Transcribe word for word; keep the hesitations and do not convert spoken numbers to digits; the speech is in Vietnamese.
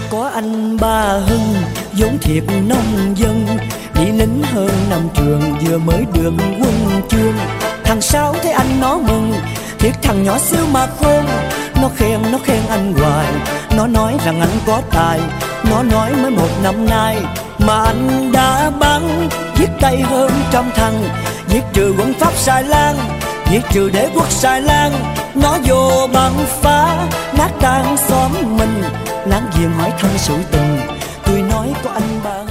Có anh Ba Hưng vốn thiệt nông dân, đi lính hơn năm trường vừa mới được quân chương. Thằng Sáu thấy anh nó mừng, thiệt thằng nhỏ xíu mà khôn. Nó khen, nó khen anh hoài, nó nói rằng anh có tài. Nó nói mới một năm nay mà anh đã bắn giết tay hơn trăm thằng, giết trừ quân Pháp xài lan, giết trừ đế quốc xài lan. Nó vô bắn phá nát tan xóm mình, láng giềng hỏi thăm sự tình. Tôi nói có anh Ba